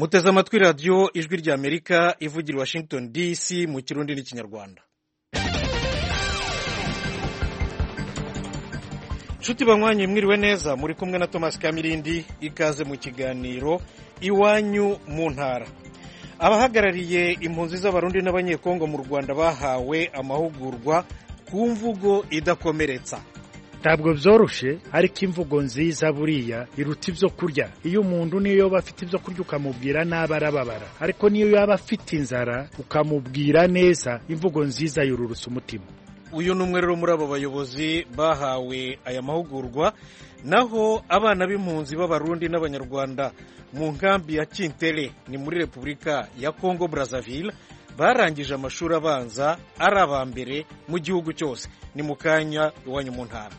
muteze amatwi radiyo ijwi ry'Amerika ivugira i Washington DC mu kirundi n'ikinyarwanda. Nshuti banywanyi mwiriwe neza, muri kumwe na Thomas Kamirindi, ikaze mu kiganiro iwanyu mu ntara. Abahagarariye impunzi z'abarundi n'abanyekongo mu Rwanda bahawe amahugurwa ku mvugo idakomeretsa. Ntabwo byoroshe, ariko imvugo nziza buriya iruta ivyo kurya. Iyo umuntu niyo yoba afite ivyo kurya ukamubwira nabi arababara, ariko niyo yaba afite inzara ukamubwira neza, imvugo nziza yururusa umutima. Uyu ni umwe rero muri abo bayobozi bahawe aya mahugurwa. Naho abana b'impunzi b'abarundi n'abanyarwanda mu nkambi ya Kintere ni muri Repubulika ya Congo Brazzaville barangije amashuri abanza ari abambere mu gihugu cyose. Ni mu kanya iwanyu mu ntara.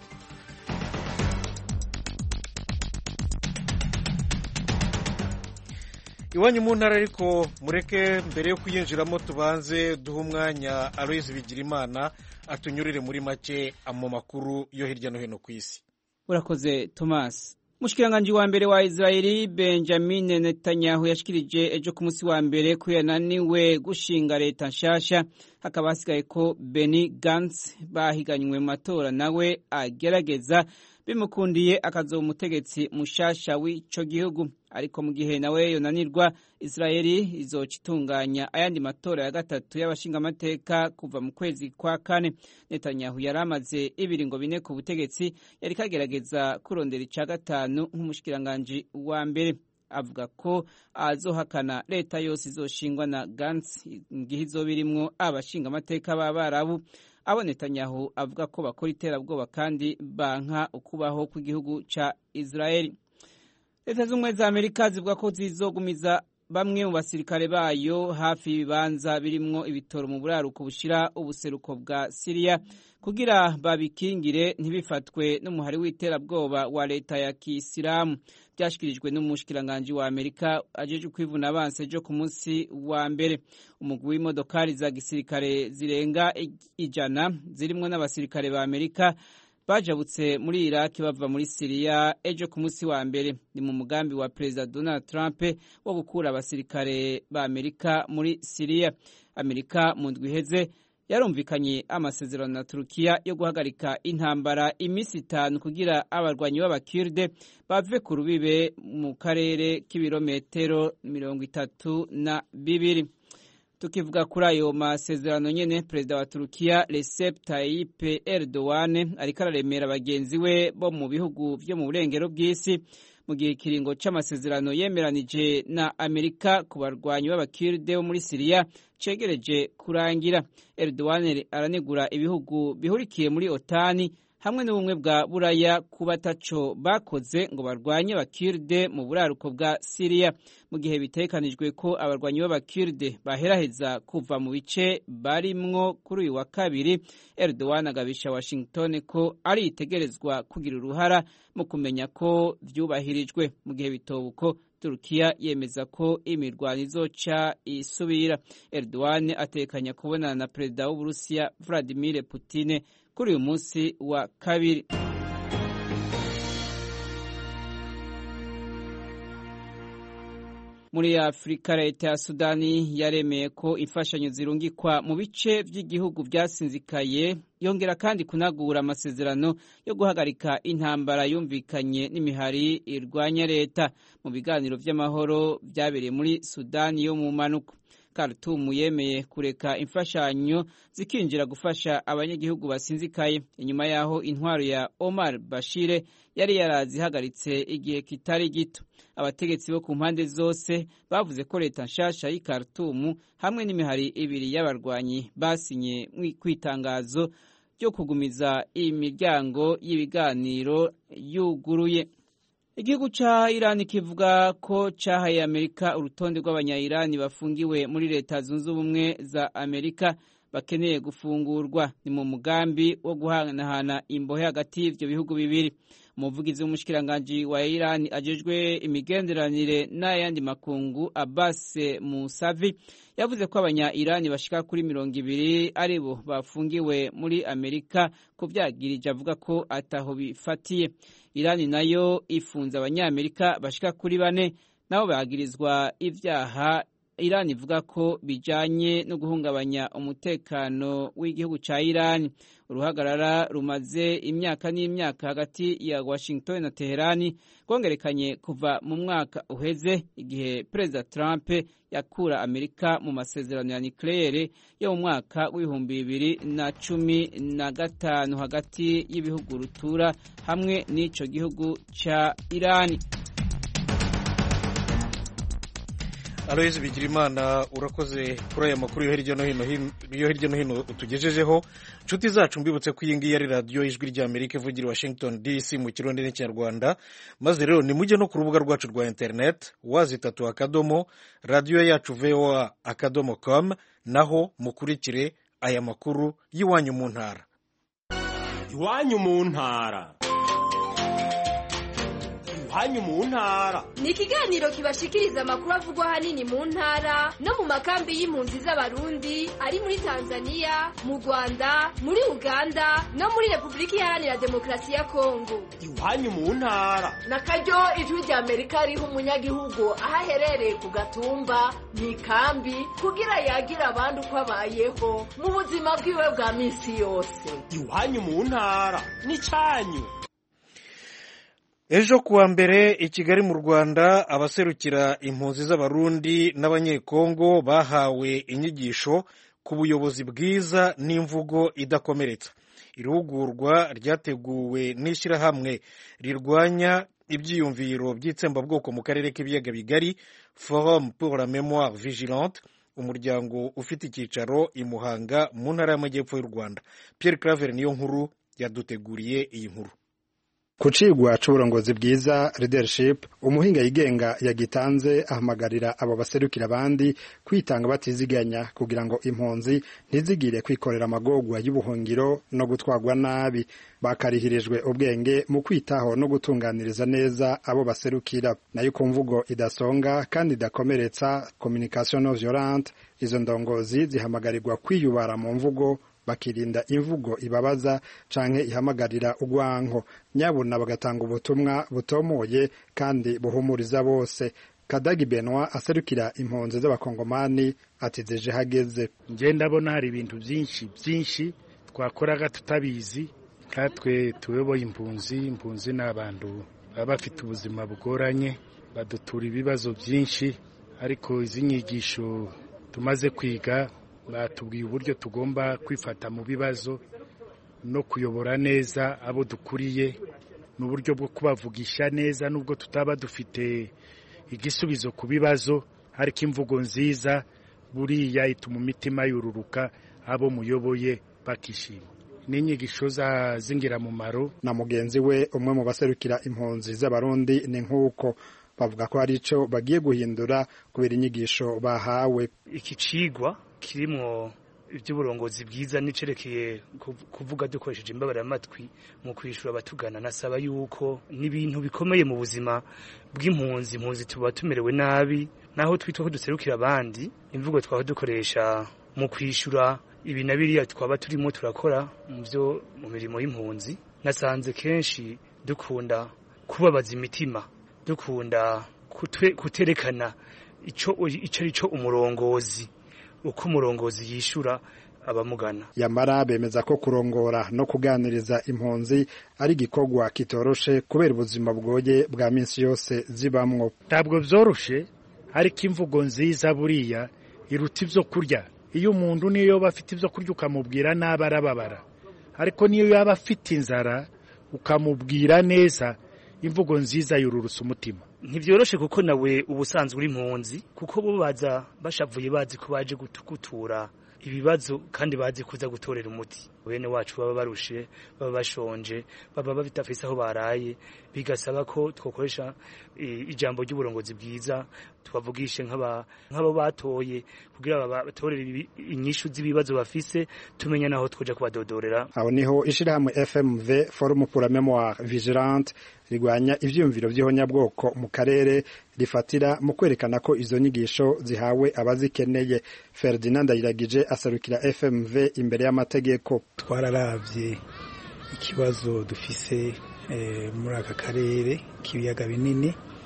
Iwanyu mu ntara ariko mureke mbere yo kuyinjiramo tubanze duha umwanya Aloys Bigirimana atunyurire muri make mu makuru yo hirya no hino ku isi. Urakoze Thomas. Mushikiranganje wa mbere wa Israeli Benjamin Netanyahu yashikirije ejo ku munsi wa mbere ko yananiwe gushinga leta nshasha, hakaba hasigaye ko Benny Gantz bahiganywe mu matora nawe agerageza bimukundiye akazoba umutegetsi mushasha w'ico gihugu. Ariko mu gihe nawe yonanirwa, Israeli izoca itunganya ayandi matora ya gatatu y'abashinga amateka kuva mu kwezi kwa kane. Netanyahu yaramaze ibiringo bine ku butegetsi, yari kagerageza kurondera ica gatanu nk'umushikiranganje wa mbere. Avuga ko azohakana leta yose izoshingwa na Gantz mu gihe izoba irimwo abashinga amateka b'Abarabu. Abo Netanyahu avuga ko bakora iterabwoba kandi banka ukubaho kw'igihugu ca Israeli. Leta z'Ubumwe za Amerika zivuga ko zizogumiza bamwe mu basirikare bayo hafi y'ibibanza birimwo ibitoro mu buraruko bushira ubuseruko bwa Syria kugira babikingire ntibifatwe n'umuhari w'iterabwoba wa leta ya Kisilamu. Byashikirijwe n'umushikiranganje wa Amerika ajeje kwivuna abanse ejo ku munsi wa mbere. Umugwi w'imodokari za gisirikare zirenga 100 zirimwo n'abasirikare ba Amerika bajabutse muri Iraq bava muri Syria ejo ku munsi wa mbere. Ni mu mugambi wa President Donald Trump wo gukura abasirikare ba Amerika muri Syria. Amerika mu ndwi iheze yarumvikanye amasezerano na Turukiya yo guhagarika intambara imisi 5 kugira abarwanyi b'abakirde bave ku rubibe mu karere k'ibirometero 32. Tukivuga kuri ayo masezerano nyene, Perezida wa Turukiya Recep Tayyip Erdogan ariko araremera bagenzi we bo mu bihugu vyo mu burengero bw'isi mu gihe ikiringo c'amasezerano yemeranije na Amerika ku barwanyi b'abakirde bo muri Syria cegereje kurangira. Erdogan aranegura ibihugu bihurikiye muri OTAN hamwe n'ubumwe bwa Buraya kuba taco bakoze ngo barwanye abakirde mu buraruko bwa Syria mu gihe bitekanijwe ko abarwanyi b'abakirde baheraheza kuva mu bice barimwo kuri uyu wa kabiri. Erdogan agabisha Washington ko ari itegerezwa kugira uruhara mu kumenya ko vyubahirijwe. Mu gihe bitobuko Turukiya yemeza ko imirwano izoca isubira. Erdogan atekanya kubonana na Perezida w'Uburusiya Vladimir Putin kuri uyu munsi wa kabiri. Muri Afrika, leta ya Sudani yaremeye ko imfashanyo zirungikwa mu bice by'igihugu byasinzikaye, yongera kandi kunagura amasezerano yo guhagarika intambara yumvikanye n'imihari irwanya leta mu biganiro vy'amahoro byabereye muri Sudani yo mu manuko. Khartoum yemeye kureka imfashanyo zikinjira gufasha abanyagihugu basinzikaye inyuma yaho intwaro ya Omar Bashir yari yarazihagaritse igihe kitari gito. Abategetsi bo ku mpande zose bavuze ko leta nshasha y'i Khartoum hamwe n'imihari ibiri y'abarwanyi basinye kwitangazo ryo kugumiza imiryango y'ibiganiro yuguruye. Igihugu ca Iran kivuga ko cahaye Amerika urutonde rw'abanya-Iran bafungiwe muri leta zunze ubumwe za Amerika bakeneye gufungurwa. Ni mu mugambi wo guhanahana imbohe hagati y'ivyo bihugu bibiri. Umuvugizi w'umushikiranganje wa Iran ajejwe imigenderanire n'ayandi makungu Abbas Musavi yavuze ko abanya-Iran bashika kuri 200 aribo bafungiwe muri Amerika kuvyagirije, avuga ko ataho bifatiye. Iran nayo ifunze abanyamerika bashika kuri 4 nabo bagirizwa ivyaha Iran ivuga ko bijanye no guhungabanya umutekano w'igihugu ca Iran. Uruhagarara rumaze imyaka n'imyaka hagati ya Washington na Teherani rwongerekanye kuva mu mwaka uheze igihe Perezida Trump yakura Amerika mu masezerano ya nucleaire yo mu mwaka w'2015 hagati y'ibihugu rutura hamwe n'ico gihugu ca Iran. Aloys Bigirimana urakoze kuri aya makuru yo hirya no hino utugejejeho. Nshuti zacu mbibutse ko iyi ngiyi ari radiyo ijwi ry'Amerika ivugira Washington DC mu kirundi n'ikinyarwanda, maze rero nimujye no ku rubuga rwacu rwa internet wazitatu radio yacu voa.com naho mukurikire aya makuru y'iwanyu mu ntara. Iwanyu mu ntara. Iwanyu mu ntara ni ikiganiro kibashikiriza amakuru avugwa hanini mu ntara no mu makambi y'impunzi z'abarundi ari muri Tanzania, mu Rwanda, muri Uganda no muri Republika Iharanira Demokarasi ya Kongo. Iwanyu mu ntara nakaryo ijwi ry'Amerika riha umunyagihugu aho aherereye ku gatumba mu ikambi kugira yagira abandi uko abayeho mu buzima bwiwe bwa misi yose. Iwanyu mu ntara ni cyanyu. Ejo kuwa mbere i Kigali mu Rwanda abaserukira impunzi z'abarundi n'abanyekongo bahawe inyigisho ku buyobozi bwiza n'imvugo idakomeretsa. Iruhugurwa ryateguwe n'ishyirahamwe rirwanya ibyiyumviro by'itsembabwoko mu karere k'ibiyaga bigari Forum pour la Mémoire Vigilante, umuryango ufite icyicaro i Muhanga mu ntara y'Amajyepfo y'u Rwanda. Pierre Claver niyo nkuru yaduteguriye iyi nkuru. Kucigwa c'uburongozi bwiza leadership, umuhinga yigenga yagitanze ahamagarira abo baserukira abandi kwitanga batiziganya kugira ngo impunzi ntizigire kwikorera amagorwa y'ubuhungiro no gutwagwa nabi. Bakarihirijwe ubwenge mu kwitaho no gutunganiriza neza abo baserukira, nayo ku mvugo idasonga kandi idakomeretsa, communication non violente. Izo ndongozi zihamagarirwa kwiyubara mu mvugo, bakirinda imvugo ibabaza canke ihamagarira ugwanko, nyabuna bagatanga ubutumwa butomoye kandi buhumuriza bose. Kadagi Benoit aserukira impunzi z'abakongomani atizeje hageze. Nje ndabona hari ibintu byinshi twakoraga tutabizi, katwe tuyoboye impunzi n'abantu baba bafite ubuzima bugoranye, badutura ibibazo byinshi, ariko izi nyigisho tumaze kwiga batubwiye uburyo tugomba kwifata mu bibazo no kuyobora neza abo dukuriye, n'uburyo bwo kubavugisha neza nubwo tutaba dufite igisubizo ku bibazo, ariko imvugo nziza buriya ituma imitima yururuka abo muyoboye bakishima. N'inyigisho z'ingirakamaro. Na mugenzi we umwe mu baserukira impunzi z'abarundi ni nk'uko bavuga ko ari ico bagiye guhindura kubera inyigisho bahawe. Iki cigwa kirimo iby'uburongozi bwiza nicerekeye kuvuga dukoresheje imbabarammatwi mu kwishura abatugana. Nasaba yuko n'ibintu bikomeye mu buzima bw'impunzi tuba tumerewe nabi, naho twitwa ko duserukira abandi, imvugo twaba dukoresha mu kwishura ibi na biriya twaba turimo turakora mu mirimo y'impunzi. Nasanze kenshi dukunda kubabaza imitima, dukunda kuterekana ico arico umurongozi, uko umurongozi yishura abamugana. Yamara bemeza ko kurongora no kuganiriza impunzi ari gikorwa kitoroshe kubera ubuzima bwoye bwa minsi yose zibamwo. Ntabwo byoroshe, ariko imvugo nziza buriya iruta ivyo kurya. Iyo umuntu niyo bafite ivyo kurya ukamubwira nabi arababara, ariko niyo yaba afite inzara ukamubwira neza, imvugo nziza yururusa umutima. Ntivyoroshe kuko nawe ubusanzwe uri impunzi, kuko bo baza bashavuye bazi ko baje gutukutura ibibazo kandi bazi kuza gutorera umuti. Bene wacu baba barushe, baba bashonje, baba bafise aho baraye, bigasaba ko twokoresha ijambo ry'uburongozi bwiza, tubavugishe nk'abo batoye kugira batorere inyishu z'ibibazo bafise, tumenya naho twoja kubadodorera. Aho niho ishirahamwe FMV Forum pour la Mémoire Vigilante rigwanya ivyumviro by'ihonyabwoko mu karere rifatira mu kwerekana ko izo nyigisho zihawe abazikeneye. Ferdinand Ayiragije asarukira FMV imbere y'amategeko. Twararavye ikibazo dufise muri aka karere k'ibiyaga binini,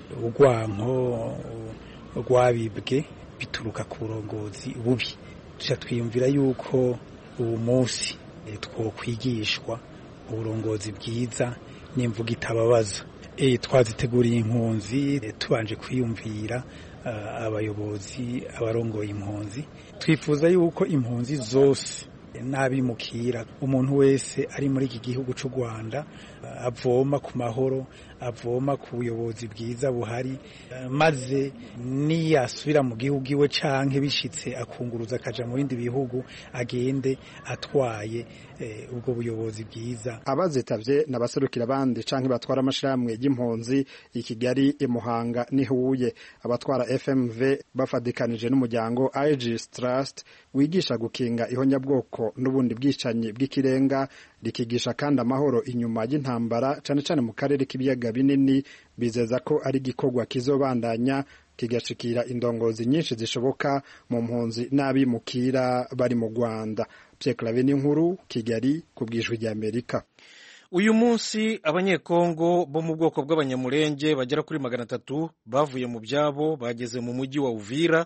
urwanko rwabibwe bituruka ku burongozi bubi. Twiyumvira yuko ubu munsi twokwigishwa uburongozi bwiza n'imvugo itababaza. Twaziteguriye impunzi tubanje kwiyumvira abayobozi abarongoye impunzi. Twifuza yuko impunzi zose n'abimukira umuntu wese ari muri iki gihugu cy'u Rwanda avoma ku mahoro, avoma ku buyobozi bwiza buhari, maze niyasubira mu gihugu iwe canke bishitse akunguruza akaja mu bindi bihugu agende atwaye ubwo buyobozi bwiza. Abazitavye n'abaserukira abandi canke batwara amashirahamwe y'impunzi i Kigali, i Muhanga n'i Huye. Abatwara FMV bafadikanije n'umuryango Aegis Trust wigisha gukinga ihonyabwoko n'ubundi bwicanyi bw'ikirenga, rikigisha kandi amahoro inyuma y'intambara cane cane mu karere k'ibiyaga binini. Bizeza ko ari igikorwa kizobandanya kigashikira indongozi nyinshi zishoboka mu mpunzi n'abimukira bari mu Rwanda. Pierre Claver Ninkuru, Kigali, ku bw'Ijwi ry'Amerika. Uyu munsi abanyekongo bo mu bwoko bw'abanyamurenge bagera kuri 300 bavuye mu byabo bageze mu mujyi wa Uvira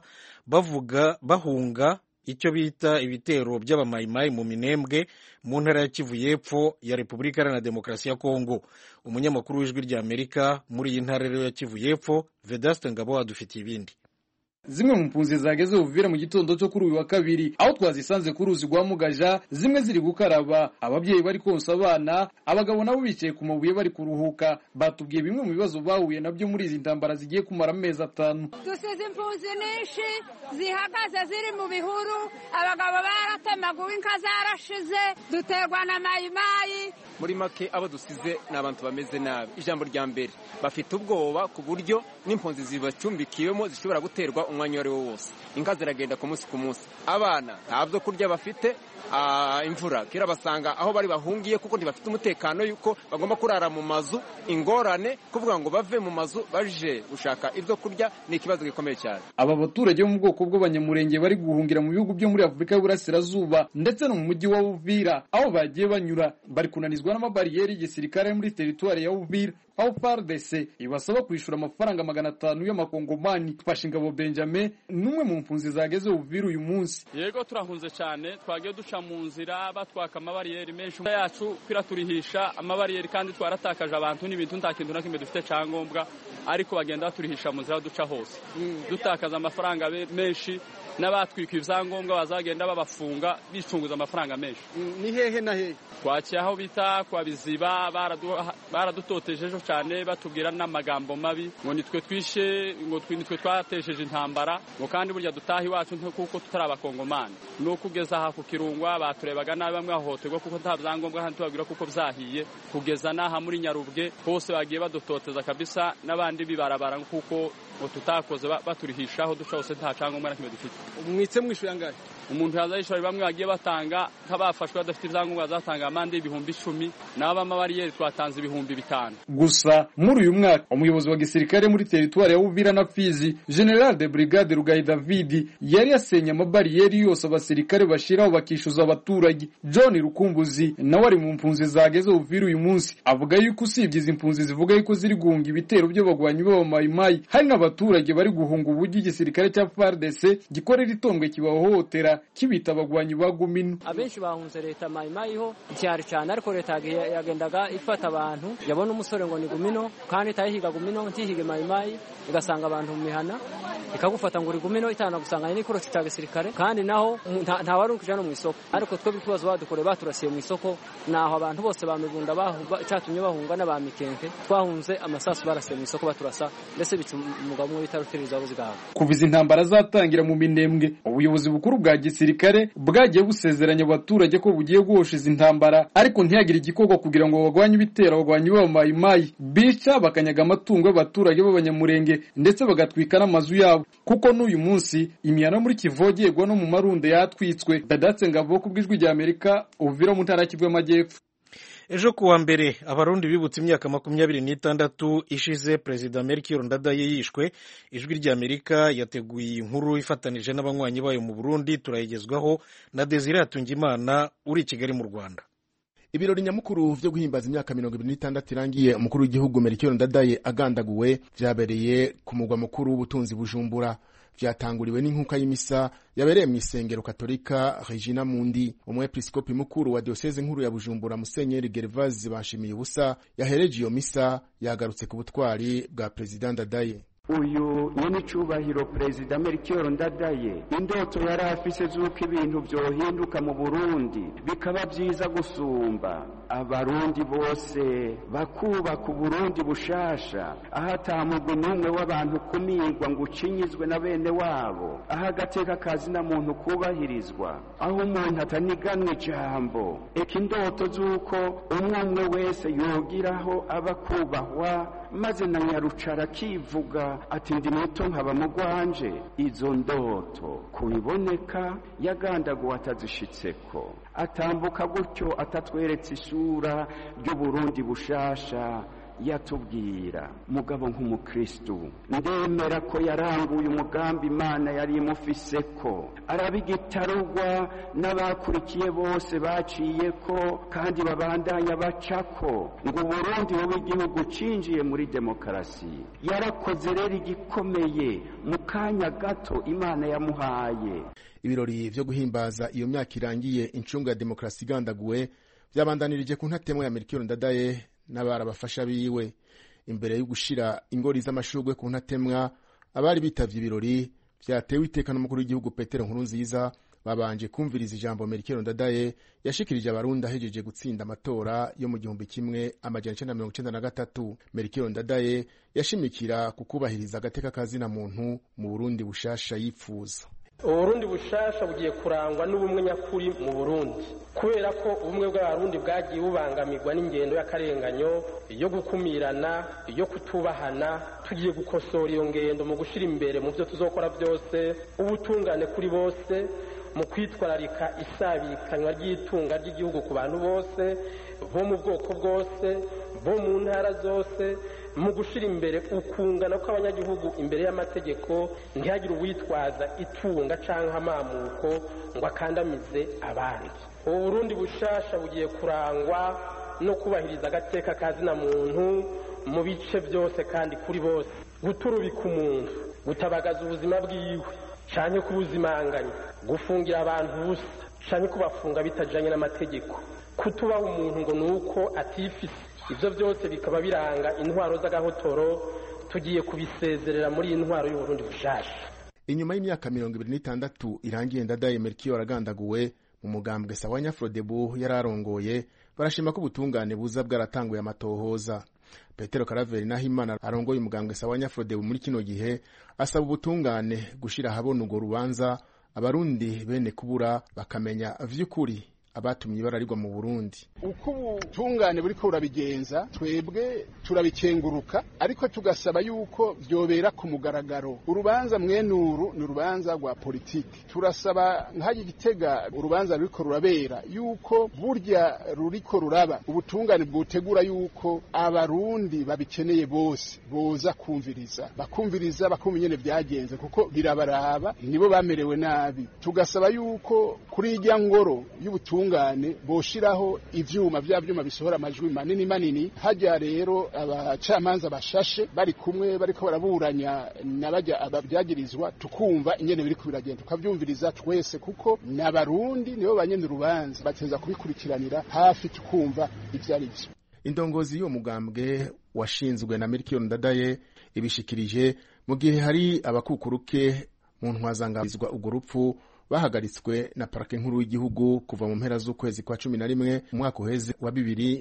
bahunga icyo bita ibitero by'abamayimayi mu Minembwe mu ntara ya Kivu y'Epfo ya Repubulika Iharanira Demokarasi ya Kongo. Umunyamakuru w'Ijwi ry'Amerika muri iyi ntara ya Kivu y'Epfo, Vedaste Ngabo, adufitiye ibindi. Zimwe mu mpunzi zageze Uvira mu gitondo cyo kuri uyu wa kabiri, aho twazisanze ku ruzi rwa Mugaja, zimwe ziri gukaraba, ababyeyi bari konsa abana, abagabo nabo bicaye ku mabuye bari kuruhuka. Batubwiye bimwe mu bibazo bahuye nabyo muri izi ntambara zigiye kumara amezi 5. Dusize impunzi nyinshi zihagaze ziri mu bihuru, abagabo baratemaguwe, inka zarashize, duterwa na mayimayi. Muri make abo dusize n'abantu bameze nabi. Ijambo rya mbere, bafite ubwoba ku buryo n'impunzi zibacumbikiyemo zishobora guterwa umwanya wari wo wose. Inka ziragenda ku munsi ku munsi, abana ntabyo kurya bafite. Imvura kira basanga aho bari bahungiye kuko ntibafite umutekano yuko bagomba kurara mu mazu. Ingorane kuvuga ngo bave mu mazu baje gushaka ibyo kurya ni ikibazo gikomeye cyane. Aba baturage bo mu bwoko bw'abanyamurenge bari guhungira mu bihugu byo muri Afurika y'Uburasirazuba ndetse no mu mujyi wa Uvira, aho bagiye banyura bari kunanizwa n'amabariyeri y'igisirikare muri teritwari ya Uvira, aho FARDC ibasaba kwishura amafaranga 500 y'amakongomani. Twashingabo Benjamin numwe mu mpunzi zageze Uvira uyu munsi. Yego turahunze cyane, twagiye duca mu nzira batwaka amabariyeri menshi yacu kwiraturihisha amabariyeri, kandi twaratakaje abantu n'ibintu nta kintu na kimwe dufite cyangombwa, ariko bagenda baturihisha mu nzira duca hose. Dutakaza amafaranga menshi, n'abatwika ivyangombwa bazagenda babafunga bicunguza amafaranga menshi. Ni hehe na hehe? Twakiye aho bita kwa Biziba, baradutotejeje cyane, batubwira n'amagambo mabi ngo nitwe twishe, ngo nitwe twatesheje intambara, ngo kandi burya dutaha iwacu kuko tutari abakongomani. No kugeza aha ku Kirungwa baturebaga nabi, bamwe ahoterwa kuko nta byangombwa, kandi tubabwira kuko byahiye. Kugeza naha muri Nyarubwe hose bagiye badutoteza kabisa, n'abandi bibarabara kuko ngo tutakoze baturihishaho duca hose nta cyangombwa na kimwe dufite. Umwitse mwishuye angahe? Umuntu yazayishora bamwe bagiye batanga nk'abafashwe badafite ibyangombwa bazatanga amande y'ibihumbi 10, n'abamabariyeri twatanze 5,000. Gusa muri uyu mwaka umuyobozi wa gisirikare muri teritwari ya Uvira na Fizi, General de Brigade Rugayi David, yari yasenye amabariyeri yose abasirikare bashiraho bakishuza abaturage. John Rukumbuzi nawe ari mu mpunzi zageze Uvira uyu munsi, avuga yuko usibye izi mpunzi zivuga yuko ziri guhunga ibitero by'abagwanyi b'abamayimayi, hari n'abaturage bari guhunga uburyo igisirikare cya FARDC gikorera itombwe kibahohotera kibita abagwanyi ba Gumino. Abenshi bahunze leta mayimayi ho cyari cyane, ariko leta yagendaga ifata abantu, yabona umusore ngo ni Gumino kandi itayihiga Gumino ntihige mayimayi, igasanga abantu mu mihana ikagufata ngo uri Gumino, itana gusanga ni koroci cya gisirikare, kandi naho nta warunkuja no mu isoko. Ariko twe bikibazo badukore baturasiye mu isoko, naho abantu bose bamibunda cyatumye bahunga n'abamikenke, twahunze amasasu barasiye mu isoko baturasa, ndetse bica umugabo umwe bitarufiriza abo zigaha. Kuviza intambara zatangira mu Minembwe, ubuyobozi bukuru bwa gisirikare bwagiye busezeranya abaturage ko bugiye guhosha izi ntambara, ariko ntiyagire igikorwa kugira ngo bagwanye ibitero abagwanyi b'abamayimayi bica bakanyaga amatungo y'abaturage b'abanyamurenge ndetse bagatwika n'amazu yabo. Kuko n'uyu munsi imihana muri Kivogegwa no mu Marunde yatwitswe. Dadatse Ngabo ku bw'Ijwi ry'Amerika, Uvira mu ntara y'Kivu y'Amajyepfo. Ejo kuwa mbere abarundi bibutse imyaka 26 ishize Perezida Melchior Ndadaye yishwe. Ijwi ry'Amerika yateguye inkuru ifatanije n'abanywanyi bayo mu Burundi, turayigezwaho na Desire Atungimana uri Kigali mu Rwanda. Ibirori nyamukuru vyo guhimbaza imyaka 26 irangiye umukuru w'igihugu Melchior Ndadaye agandaguwe vyabereye ku mugwa mukuru w'ubutunzi Bujumbura. Vyatanguriwe n'inkuka y'imisa yabereye mu isengero Katolika Regina Mundi. Umwepiskopi mukuru wa diocese nkuru ya Bujumbura Musenyeri Gervase Bashimiye ubusa yahereje iyo misa yagarutse ku butwari bwa President Ndadaye. Uyu nyene cubahiro Perezida Melchior Ndadaye indoto yari afise z'uko ibintu vyohinduka mu Burundi bikaba vyiza gusumba, abarundi bose bakubaka Uburundi bushasha, aho atamugwi n'umwe w'abantu kumirwa ngo ucinyizwe na bene wabo, aho agateka kazina muntu kubahirizwa, aho umuntu ataniganwa ijambo. Eka indoto z'uko umwe wese yogiraho aba kubahwa, maze na nyarucara kivuga ati ndi muto nkaba mugwanje. Izo ndoto kubiboneka yagandaguwe atazishitseko, atambuka gutyo atatweretse isura ry'Uburundi bushasha yatubwira. Mugabo nk'umukristu ndemera ko yaranguye umugambi Imana yari imufiseko, arabigitarugwa n'abakurikiye bose baciyeko kandi babandanya bacako ngo Uburundi bube igihugu cinjiye muri demokarasi. Yarakoze rero igikomeye mu kanya gato Imana yamuhaye. Ibirori vyo guhimbaza iyo myaka irangiye incunga ya demokarasi igandaguwe vyabandanirije ku ntatemwa ya Melchior Ndadaye n'abarabafasha biwe. Imbere yo gushira ingori z'amashurwe ku ntatemwa, abari bitavye ibirori vyatewe iteka n'umukuru w'igihugu Petero Nkurunziza babanje kumviriza ijambo Melchior Ndadaye yashikirije abarundi ahejeje gutsinda amatora yo mu 1993. Melchior Ndadaye yashimikira kukubahiriza agateka kazina muntu mu Burundi bushasha yipfuza. Uburundi bushasha bugiye kurangwa n'ubumwe nyakuri mu Burundi, kubera ko ubumwe bw'abarundi bwagiye bubangamirwa n'ingendo y'akarenganyo, iyo gukumirana, iyo kutubahana. Tugiye gukosora iyo ngendo mu gushira imbere mu byo tuzokora byose ubutungane kuri bose, mu kwitwararika isabikanywa ry'itunga ry'igihugu ku bantu bose bo mu bwoko bwose, bo mu ntara zose, mu gushira imbere ukungana kw'abanyagihugu imbere y'amategeko, ntihagire uwitwaza itunga canke amamuko ngo akandamize abandi. Uburundi bushasha bugiye kurangwa no kubahiriza agateka kazina muntu mu bice byose kandi kuri bose, guturubika umuntu, gutabagaza ubuzima bwiwe canke kubuzimanganya, gufungira abantu ubusa canke kubafunga bitajanye n'amategeko, kutubaha umuntu ngo nuko atifise. Ivyo byose bikaba biranga intwaro z'agahotoro. Tugiye kubisezerera muri intwaro y'Uburundi bushasha. Inyuma y'imyaka 26 irangiye Ndadaye Melchior agandaguwe, mu mugambwe Sawanya Frodebu yararongoye barashima ko ubutungane buza bwaratanguye amatohoza. Petero Karaveri Nahimana arongoye umugambwe Sawanya Frodebu muri kino gihe asaba ubutungane gushira habona ugo rubanza abarundi bene kubura bakamenya vy'ukuri abatumye bararirwa mu Burundi. Uko ubutungane buriko burabigenza twebwe turabikenguruka, ariko tugasaba yuko vyobera ku mugaragaro. Urubanza mwenuru ni urubanza rwa politiki. Turasaba nk'ayi Gitega urubanza ruriko rurabera yuko burya ruriko ruraba ubutungane bwotegura yuko abarundi babikeneye bose boza kumviriza, bakumviriza bakumva nyene vyagenze, kuko birabaraba, nibo bamerewe nabi. Tugasaba yuko kuri irya ngoro y'ubutungane boshiraho ivyuma bisohora amajwi manini. Hajya rero abacamanza bashashe bari kumwe bariko baraburanya n'abajya ababyagirizwa, tukumva ingene biri kubiragenda, tukavyumviriza twese, kuko n'abarundi nibo banyene urubanza bateza kubikurikiranira hafi, tukumva ivyari byo. Indongozi y'uwo mugambwe washinzwe na Melchior Ndadaye ibishikirije mu gihe hari abakukuruke mu ntwazangabizwa urwo rupfu bahagaritswe na parake nkuru y'igihugu kuva mu mpera z'ukwezi kwa 11 umwaka uheze wa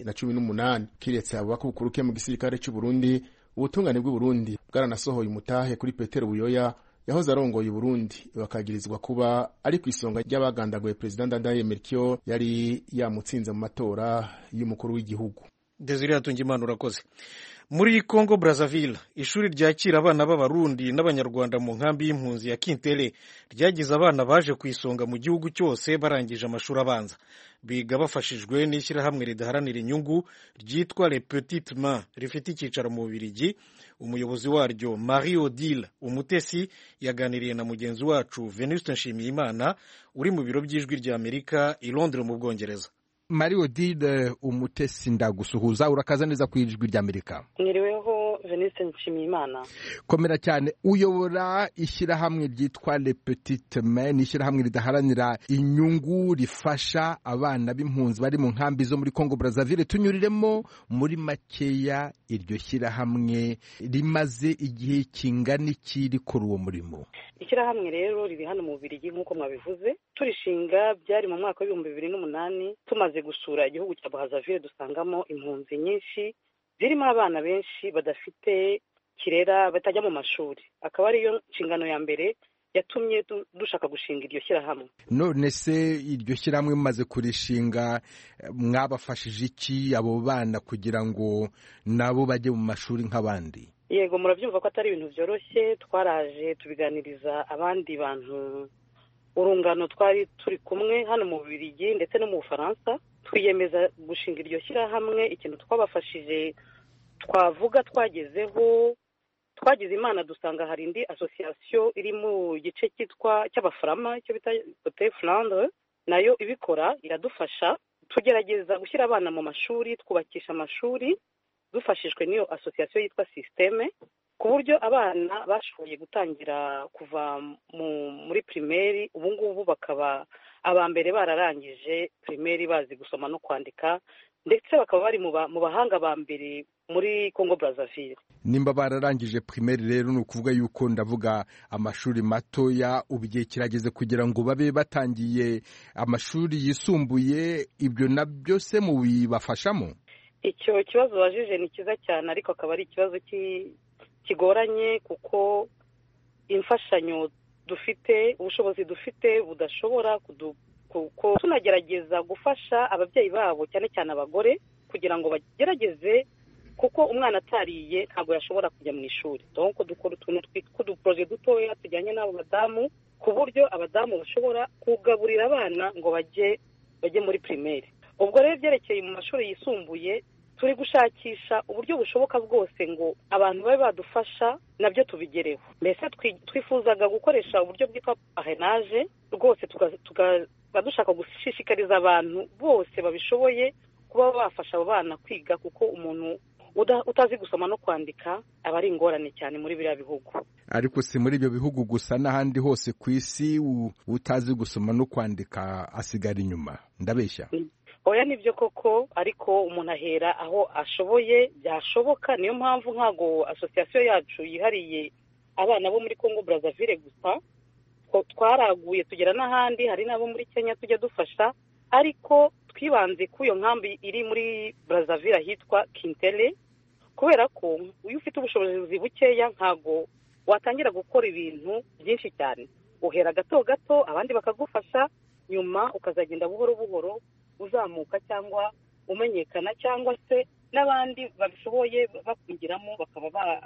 2018. Kiretse abo bakukuruke mu gisirikare cy'u Burundi, ubutungane bw'u Burundi bwaranasohoye umutahe kuri Petero Buyoya yahoze arongoye Burundi, bakagirizwa kuba ari ku isonga ry'abagandaguye President Ndadaye Melchior yari yamutsinze mu matora y'umukuru w'igihugu. Desire Hatungimana urakoze. Muri Congo Brazzaville, ishuri ryakira abana b'abarundi n'abanyarwanda mu nkambi y'impunzi ya Kintele ryagize abana baje ku isonga mu gihugu cyose barangije amashuri abanza. Biga bafashijwe n'ishyirahamwe ridaharanira inyungu ryitwa Les Petites Mains rifite icyicaro mu Bubiligi. Umuyobozi waryo Marie Odile Umutesi yaganiriye na mugenzi wacu Venuste Nshimiyimana uri mu biro by'ijwi rya Amerika i Londres mu Bwongereza. Marie Odile Umutesi ndagusuhuza urakaza neza ku ijwi ry'Amerika. Mwiriweho Veniste Nshimiyimana. Komera cyane uyobora ishyirahamwe ryitwa Les Petites Mains, ishyirahamwe ridaharanira inyungu rifasha abana b'impunzi bari mu nkambi zo muri Congo Brazzaville. Tunyuriremo muri makeya iryo shyirahamwe rimaze igihe kingana iki rikora uwo murimo. Ishyirahamwe rero riri hano mu Bubiligi nk'uko mwabivuze, turishinga byari mu mwaka wa 2008 tumaze gusura igihugu cya Brazzaville dusangamo impunzi nyinshi zirimo abana benshi badafite kirera batajya mu mashuri. Akaba ariyo nshingano ya mbere yatumye dushaka gushinga iryo shyirahamwe. None se iryo shyirahamwe mumaze kurishinga mwabafashije iki abo bana kugira ngo nabo bajye mu mashuri nk'abandi? Yego murabyumva ko atari ibintu byoroshye, twaraje tubiganiriza abandi bantu urungano twari turi kumwe hano mu Bubiligi ndetse no mu Bufaransa, twiyemeza gushinga iryo shyirahamwe. Ikintu twabafashije twavuga twagezeho, twagize imana dusanga hari indi association iri mu gice cyitwa cy'abafarama icyo bita Côte Flandre, nayo ibikora iradufasha. Tugerageza gushyira abana mu mashuri, twubakisha amashuri dufashijwe n'iyo association yitwa Systeme, ku buryo abana bashoboye gutangira kuva muri primaire. Ubu ngubu bakaba aba mbere bararangije primaire bazi gusoma no kwandika, ndetse bakaba bari mu bahanga ba mbere muri Congo Brazzaville. Nimba bararangije primaire rero ni ukuvuga yuko ndavuga amashuri matoya, ubigiye kirageze kugira ngo babe batangiye amashuri yisumbuye. Ibyo nabyo se mu bibafashamo? Icyo kibazo wajije ni kiza cyane, ariko akaba ari ikibazo kigoranye kuko imfashanyo dufite, ubushobozi dufite budashobora kuko tunagerageza gufasha ababyeyi babo cyane cyane abagore kugira ngo bagerageze, kuko umwana atariye ntabwo yashobora kujya mu ishuri. Donc dukora utuntu tw'uduproje dutoya tujyanye n'abo badamu, ku buryo abadamu bashobora kugaburira abana ngo bajye muri primaire. Ubwo rero byerekeye mu mashuri yisumbuye turi gushakisha uburyo bushoboka bwose ngo abantu babe badufasha nabyo tubigereho. Mbese twifuzaga gukoresha uburyo bwitwa parrainage rwose, tukaba dushaka gushishikariza abantu bose babishoboye kuba bafasha abo bana kwiga, kuko umuntu utazi gusoma no kwandika aba ari ingorane cyane muri biriya bihugu. Ariko si muri ibyo bihugu gusa, n'ahandi hose ku isi utazi gusoma no kwandika asigara inyuma, ndabeshya? Oya nibyo koko, ariko umuntu ahera aho ashoboye byashoboka. Niyo mpamvu ntago association yacu yihariye abana bo muri Congo Brazzaville gusa, twaraguye tugera n'ahandi, hari n'abo muri Kenya tujya dufasha, ariko twibanze ku iyo nkambi iri muri Brazzaville ahitwa Kintele, kubera ko iyo ufite ubushobozi bukeya ntago watangira gukora ibintu byinshi cyane. Uhera gato gato, abandi bakagufasha, nyuma ukazagenda buhoro buhoro uzamuka cyangwa umenyekana, cyangwa se n'abandi babishoboye bakwigiramo bakaba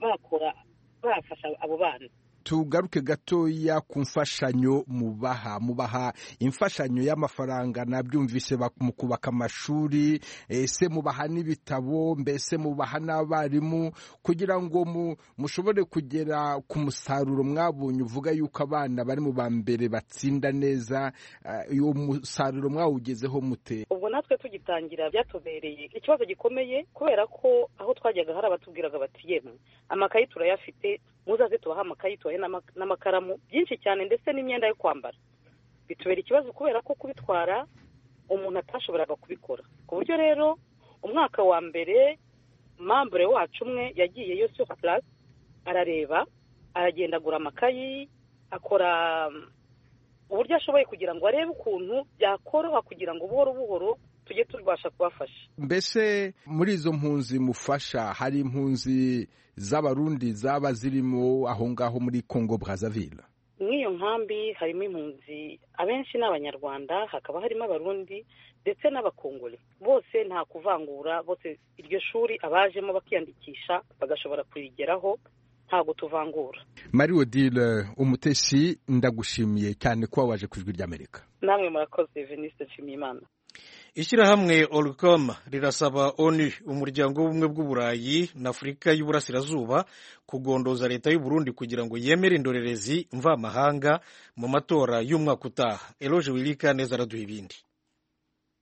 bafasha abo bana. Tugaruke gatoya ku mfashanyo mubaha imfashanyo y'amafaranga. Nabyumvise mu kubaka amashuri, ese mubaha n'ibitabo, mbese mubaha n'abarimu kugira ngo mushobore kugera ku musaruro mwabonye uvuga yuko abana bari mu ba mbere batsinda neza. Uwo musaruro mwawugezeho mute? Ubwo natwe tugitangira byatubereye ikibazo gikomeye, kubera ko aho twajyaga hari abatubwiraga bati yemwe amakayi turayafite, muzaze tubaha amakayi tubahe n'amakaramu byinshi cyane, ndetse n'imyenda yo kwambara. Bitubera ikibazo kubera ko kubitwara umuntu atashoboraga kubikora, ku buryo rero umwaka wa mbere membre wacu umwe yagiyeyo sur place, arareba, aragenda agura amakayi, akora uburyo ashoboye kugira ngo arebe ukuntu byakoroha kugira ngo buhoro buhoro tujye tubasha kubafasha. Mbese muri izo mpunzi mufasha hari impunzi z'abarundi zaba zirimo aho ngaho muri Congo Brazzaville? N'iyo nkambi harimo impunzi abenshi n'abanyarwanda, hakaba harimo abarundi ndetse n'abakongole. Bose nta kuvangura, bose iryo shuri abajemo bakiyandikisha bagashobora kurigeraho, ntago tuvangura. Marie Odile Umutesi, ndagushimiye cyane kuba waje ku Ijwi ry'Amerika. Namwe murakoze Veniste Nshimiyimana. Ishyirahamwe Orcom rirasaba ONU, umuryango w'ubumwe bw'Uburayi na Afurika y'Uburasirazuba, kugondoza leta y'u Burundi kugira ngo yemere indorerezi mvamahanga mu matora y'umwaka utaha. Eloge Wilika neza araduha ibindi.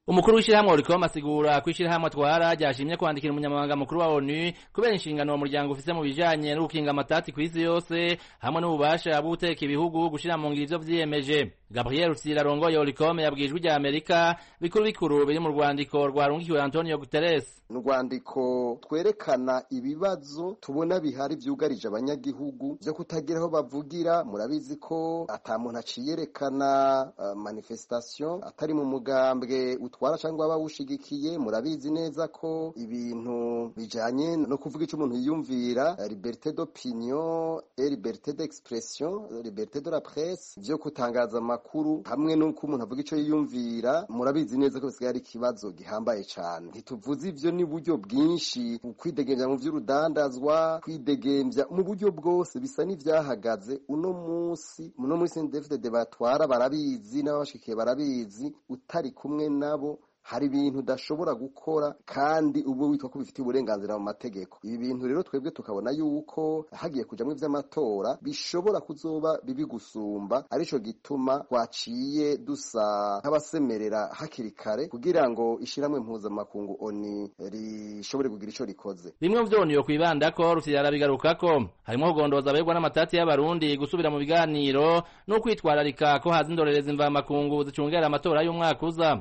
Umukuru w'ishirahamwe Oricom asigura ko ishirahamwe atwara ryashimye kwandikira umunyamabanga mukuru wa ONU kubera inshingano mu muryango ufise mu bijanye no gukinga amatati kw'isi yose hamwe n'ububasha bw'uteka ibihugu gushira mu ngiro ivyo vyiyemeje. Gabriel Rusira arongoye Oricom yabwijwe rya Amerika bikuru biri mu rwandiko rwarungikiwe Antonio Guterres. Urwandiko twerekana ibibazo tubona bihari vyugarije abanyagihugu vyo kutagira aho bavugira. Murabizi ko ata muntu aciyerekana manifestation atari mu mugambwe utwara cyangwa bawushigikiye. Murabizi neza ko ibintu bijanye no kuvuga icyo umuntu yiyumvira, liberté d'opinion et liberté d'expression, liberté de la presse, vyo kutangaza amakuru hamwe nuko umuntu avuga icyo yiyumvira, murabizi neza ko bisigaye ari ikibazo gihambaye cyane. Ntituvuze ivyo ni buryo bwinshi, kwidegemvya mu vy'urudandazwa, kwidegemvya mu buryo bwose bisa n'ivyahagaze. Uno munsi ndefite batwara barabizi n'abashikiye barabizi, utari kumwe nabo hari ibintu udashobora gukora kandi ubu witwa ko bifitiye uburenganzira mu mategeko. Ibi bintu rero twebwe tukabona yuko hagiye kujamwe vy'amatora bishobora kuzoba bibi gusumba, arico gituma twaciye dusa nk'abasemerera hakiri kare kugira ngo ishiramwe mpuzamakungu ONU rishobore kugira ico rikoze. Bimwe mu vyoniyo kwibandako Rusira bigarukako harimo kugondoza abegwa n'amatati y'abarundi gusubira mu biganiro no kwitwararika ko haza indorerezi mvamakungu zicungera amatora y'umwaka uza.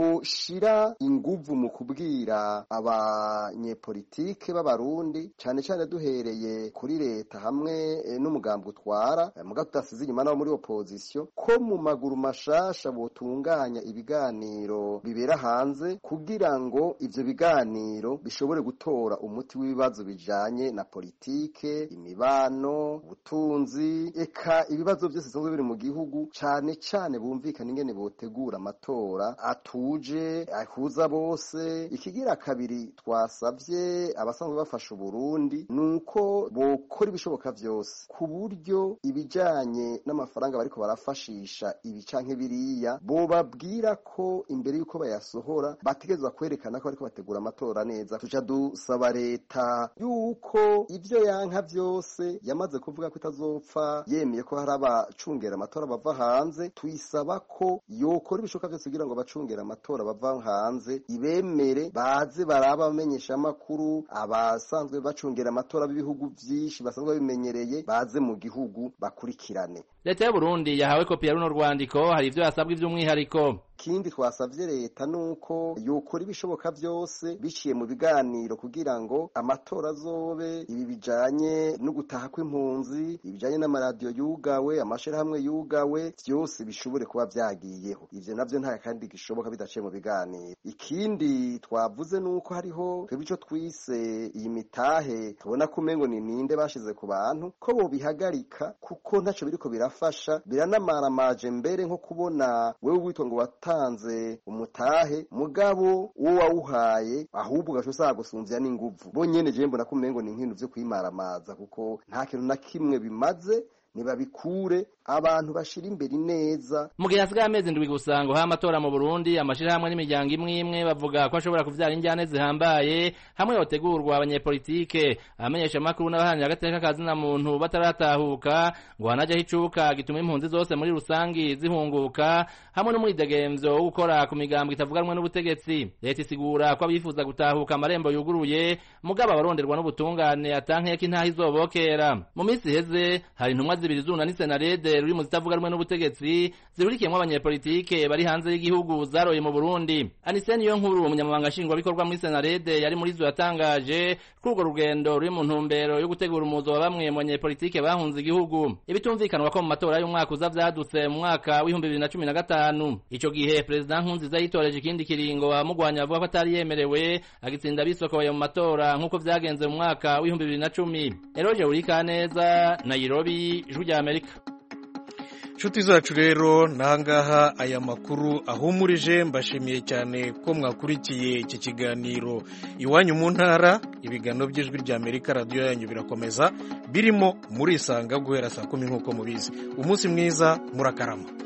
Boshira inguvu mu kubwira abanyepolitike b'abarundi cyane cyane duhereye kuri leta hamwe n'umugambi utwara muga tutasize inyuma nabo muri opposition ko mu maguru mashasha botunganya ibiganiro bibera hanze kugira ngo ivyo biganiro bishobore gutora umuti w'ibibazo bijanye na politike, imibano, ubutunzi, eka ibibazo byose bisanzwe biri mu gihugu, cyane cyane bumvikana ingene botegura amatora tuje akuza bose. Ikigira kabiri twasavye abasanzwe bafasha Burundi nuko bokora ibishoboka vyose ku buryo ibijanye n'amafaranga bariko barafashisha ibi canke biriya bobabwira ko imbere yuko bayasohora bategezwa kwerekana ko bariko bategura amatora neza. Tuja dusaba leta yuko ivyo yanka vyose yamaze kuvuga ko itazopfa yemeye ko hari abacungera amatora bava hanze, tuyisaba ko yokora ibishoboka vyose kugira ngo bacungera amatora bava hanze ibemere baze baraba bamenyesha amakuru, abasanzwe bacungera amatora b'ibihugu vyinshi basanzwe bimenyereye baze mu gihugu bakurikirane. Leta y'u Burundi yahawe kopi ya runo rwandiko, hari ivyo yasabwe ivy'umwihariko. Kindi twasavye leta nuko yokora ibishoboka vyose biciye mu biganiro kugira ngo amatora azobe, ibi bijanye no gutaha kw'impunzi, ibijanye n'amaradiyo yugawe, amashirahamwe yugawe, vyose bishobore kuba vyagiyeho. Ivyo navyo nta kandi gishoboka bidaciye mu biganiro. Ikindi twavuze nuko hariho ico twise iyi mitahe tubona ko umengo ni ninde bashize ku bantu ko bo bihagarika kuko ntaco biriko birafasha, biranamaramaje mbere nko kubona wewe witwa ngo watanze umutahe mugabo uwo wawuhaye ahubwo gashosa gusumvya n'inguvu. Bo nyene je mbona ko umengo ni nk'intu vyo kwimaramaza kuko nta kintu na kimwe bimaze, nibabikure abantu bashira imbere neza. Mu gihe hasigaye amezi ndwi gusa ngo ha amatora mu Burundi, amashirahamwe n'imiryango imwe imwe bavuga ko ashobora kuvyara injyane zihambaye hamwe yotegurwa abanyepolitike, abamenyesha amakuru n'abahanira agateka kazina muntu bataratahuka ngo hanaje hicuka gituma impunzi zose muri rusangi zihunguka hamwe n'umwidegemvyo wo gukora ku migambwe itavuganwe n'ubutegetsi. Leta isigura ko abifuza gutahuka amarembo yuguruye mugabo abaronderwa n'ubutungane atankeka intaha izobokera. Mu minsi heze hari intumwa zibiri zuna ni Senarede ruri mu zitavuganwe n'ubutegetsi zihurikiyemwo abanyepolitike bari hanze y'igihugu zaroye mu Burundi. Anise Niyonkuru umunyamabanga nshingwabikorwa muri Senarede yari muri zo yatangaje ko urwo rugendo ruri mu ntumbero yo gutegura umuzo wa bamwe mu banyepolitike bahunze igihugu. Ibitumvikanwa ko mu matora y'umwaka uza vyadutse mu mwaka w'2015. Ico gihe President Nkurunziza yitoreje ikindi kiringo amugwanya avuga ko atari yemerewe agitsinda bisokoye mu matora nk'uko vyagenze mu mwaka w'2010. Eroje Urikaneza, Nairobi, Ijwi rya Amerika. Inshuti zacu rero nangaha aya makuru ahumurije, mbashimiye cyane ko mwakurikiye iki kiganiro Iwanyu mu ntara. Ibiganiro by'Ijwi rya Amerika radio yanyu birakomeza birimo murisanga guhera saa 10 nk'uko mubizi. Umunsi mwiza, murakarama.